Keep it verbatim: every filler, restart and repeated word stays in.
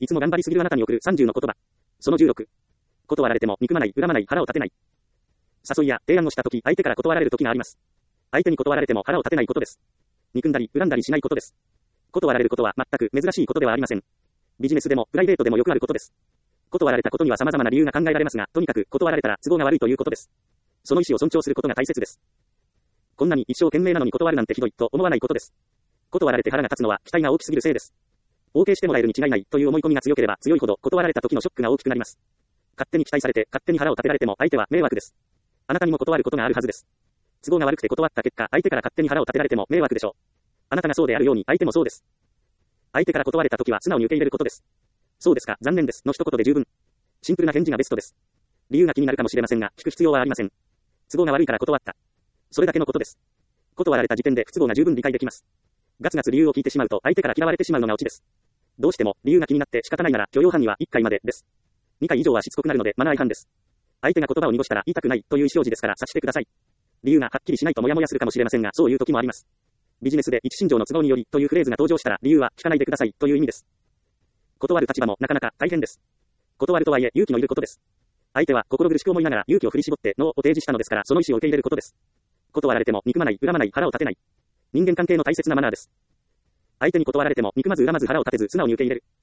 いつも頑張りすぎるあなたに送るさんじゅうの言葉。そのじゅうろく。断られても憎まない、恨まない、腹を立てない。誘いや提案をしたとき、相手から断られるときがあります。相手に断られても腹を立てないことです。憎んだり、恨んだりしないことです。断られることは全く珍しいことではありません。ビジネスでもプライベートでもよくあることです。断られたことには様々な理由が考えられますが、とにかく断られたら都合が悪いということです。その意思を尊重することが大切です。こんなに一生懸命なのに断るなんてひどいと思わないことです。断られて腹が立つのは期待が大きすぎるせいです。OK してもらえるに違いないという思い込みが強ければ強いほど断られた時のショックが大きくなります。勝手に期待されて勝手に腹を立てられても相手は迷惑です。あなたにも断ることがあるはずです。都合が悪くて断った結果、相手から勝手に腹を立てられても迷惑でしょう。あなたがそうであるように相手もそうです。相手から断られた時は素直に受け入れることです。そうですか、残念です。の一言で十分。シンプルな返事がベストです。理由が気になるかもしれませんが、聞く必要はありません。都合が悪いから断った。それだけのことです。断られた時点で不都合が十分理解できます。ガツガツ理由を聞いてしまうと相手から嫌われてしまうのがオチです。どうしても理由が気になって仕方ないなら許容範囲はいっかいまでです。にかい以上はしつこくなるのでマナー違反です。相手が言葉を濁したら言いたくないという意思表示ですから察してください。理由がはっきりしないとモヤモヤするかもしれませんが、そういう時もあります。ビジネスで一心情の都合によりというフレーズが登場したら理由は聞かないでくださいという意味です。断る立場もなかなか大変です。断るとはいえ勇気のいることです。相手は心苦しく思いながら勇気を振り絞ってノーを提示したのですから、その意思を受け入れることです。断られても憎まない、恨まない、腹を立てない。人間関係の大切なマナーです。相手に断られても憎まず恨まず腹を立てず素直に受け入れる。